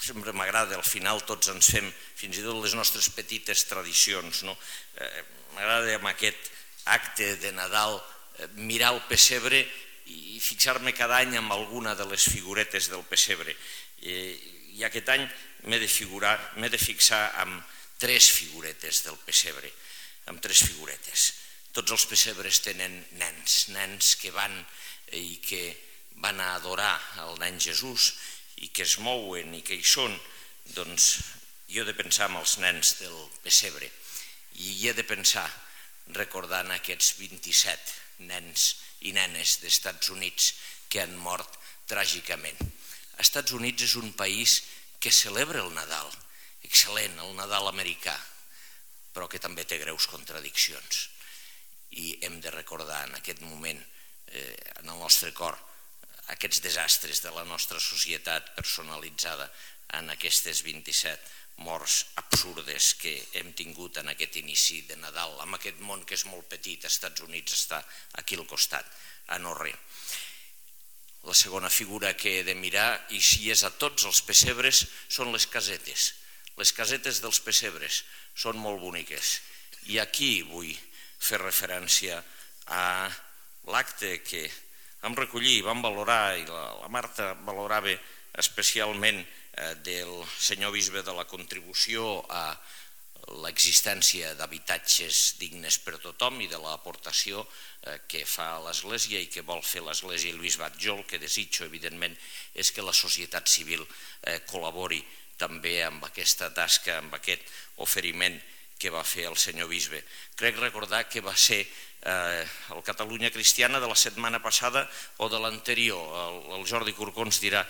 sempre m'agrada, al final tots ens fem fins i tot les nostres petites tradicions. M'agrada amb aquest acte de Nadal mirar el pessebre i fixar-me cada any en alguna de les figuretes del pessebre. I aquest any m'he de fixar en 3 figuretes del pessebre, amb 3 figuretes. Tots els pessebres tenen nens que van i que van a adorar el nen Jesús i que es mouen i que hi són. Doncs jo he de pensar en els nens del pessebre i hi he de pensar recordant aquests 27 nens i nenes dels Estats Units que han mort tràgicament. Els Estats Units és un país que celebra el Nadal, excel·lent, el Nadal americà, però que també té greus contradiccions. I hem de recordar en aquest moment, en el nostre cor, aquests desastres de la nostra societat personalitzada en aquestes 27 morts absurdes que hem tingut en aquest inici de Nadal, amb aquest món que és molt petit. Els Estats Units està aquí al costat, a no res. La segona figura que he de mirar, i si és a tots els pessebres, són les casetes. Les casetes dels pessebres són molt boniques. I aquí vull fer referència a l'acte que vam recollir, vam valorar, i la Marta valorava especialment del senyor bisbe de la contribució a l'existència d'habitatges dignes per a tothom i de l'aportació que fa l'Església i que vol fer l'Església i el bisbat. Jo el que desitjo, evidentment, és que la societat civil col·labori també amb aquesta tasca, amb aquest oferiment que va fer el senyor bisbe. Crec recordar que va ser el Catalunya Cristiana de la setmana passada o de l'anterior. El Jordi Corcons dirà,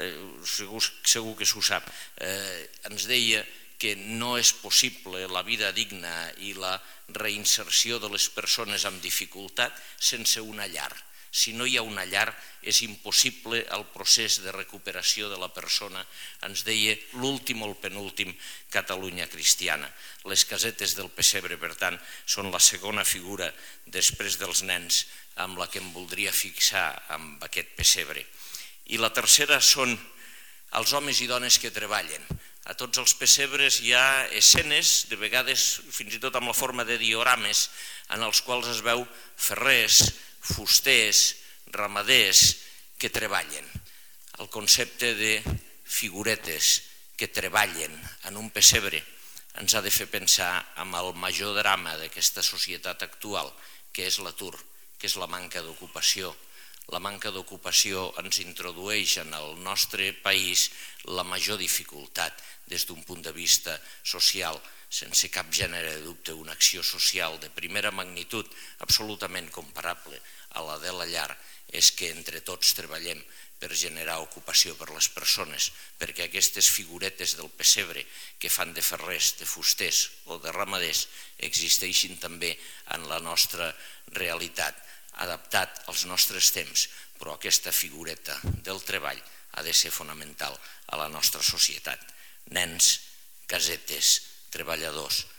segur que s'ho sap, ens deia que no és possible la vida digna i la reinserció de les persones amb dificultat sense una llar. Si no hi ha una llar, és impossible el procés de recuperació de la persona, ens deia l'últim o el penúltim Catalunya Cristiana. Les casetes del pessebre, per tant, són la segona figura després dels nens amb la que em voldria fixar amb aquest pessebre. I la tercera són els homes i dones que treballen. A tots els pessebres hi ha escenes, de vegades fins i tot amb la forma de diorames, en els quals es veu ferrers, fusters, ramaders que treballen. El concepte de figuretes que treballen en un pessebre ens ha de fer pensar en el major drama d'aquesta societat actual, que és l'atur, que és la manca d'ocupació. La manca d'ocupació ens introdueix en el nostre país la major dificultat des d'un punt de vista social, sense cap gènere de dubte, una acció social de primera magnitud, absolutament comparable a la de la llar, és que entre tots treballem per generar ocupació per les persones, perquè aquestes figuretes del pessebre que fan de ferrers, de fusters o de ramaders existeixin també en la nostra realitat, adaptat als nostres temps, però aquesta figureta del treball ha de ser fonamental a la nostra societat. Nens, casetes, treballadors,